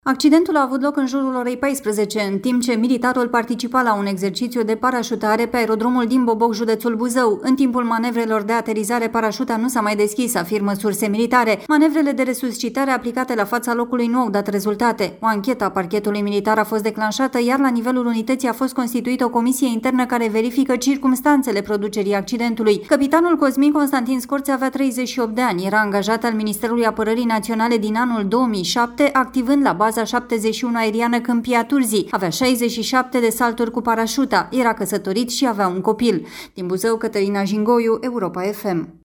Accidentul a avut loc în jurul orei 14, în timp ce militarul participa la un exercițiu de parașutare pe aerodromul din Boboc, județul Buzău. În timpul manevrelor de aterizare, parașuta nu s-a mai deschis, afirmă surse militare. Manevrele de resuscitare aplicate la fața locului nu au dat rezultate. O anchetă a parchetului militar a fost declanșată, iar la nivelul unității a fost constituită o comisie internă care verifică circumstanțele producerii accidentului. Capitanul Cosmin Constantin Scorțe avea 38 de ani, era angajat al Ministerului Apărării Naționale din anul 2007, activând la baza 71 aeriană Câmpia Turzii. Avea 67 de salturi cu parașuta, era căsătorit și avea un copil. Din Buzău, Cătălina Jingoiu, Europa FM.